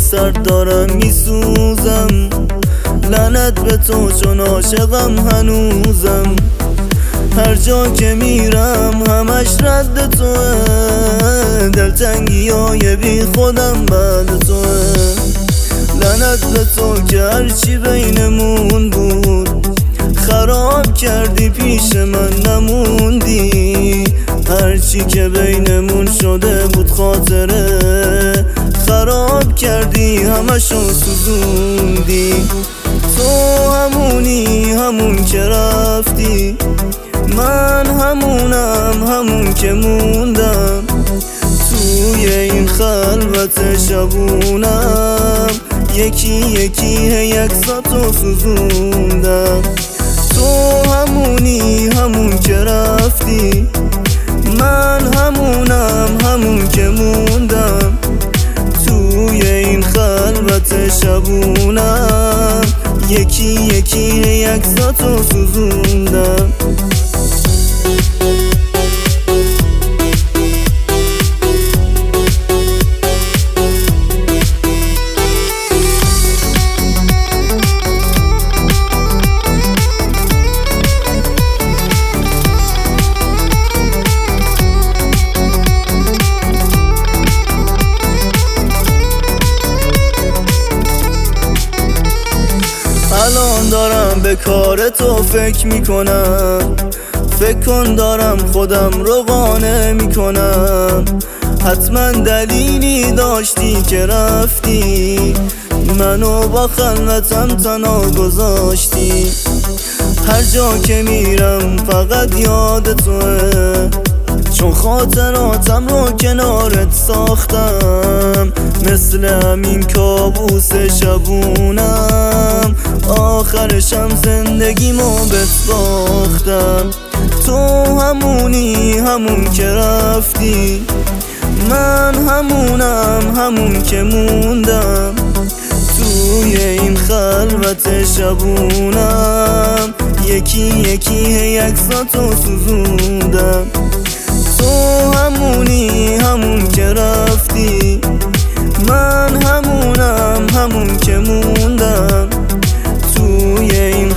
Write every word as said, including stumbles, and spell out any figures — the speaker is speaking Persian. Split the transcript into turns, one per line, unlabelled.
سرد دارم میسوزم، لعنت به تو چون عاشقم هنوزم. هر جا که میرم همش رد توه، دلتنگی های بی خودم بعد توه. لعنت به تو که هرچی بینمون بود خراب کردی، پیش من نموندی. هرچی که بینمون شده بود خاطره، خراب کردی همشو سوزوندی. تو همونی همون که رفتی، من همونم همون که موندم. توی این خلوت شبونم یکی یکی یکساتو سوزوندم. تو همونی همون که رفتی، من همونم همون که موندم. توی این خلوت شبونم یکی یکی یکساتو سوزوندم. الان دارم به کار تو فکر میکنم، فکر کن دارم خودم رو قانع میکنم. حتما دلیلی داشتی که رفتی، منو با خلوتم تنها گذاشتی. هر جا که میرم فقط یاد توه، چون خاطراتم رو کنارت ساختم. مثل همین کابوس شبونم آخرشم زندگیمو بهت باختم. تو همونی همون که رفتی، من همونم همون که موندم. توی این خلوت شبونم یکی یکی یکساتو سوزوندم. تو همونی همون که رفتی، من همونم همون که موندم. توی این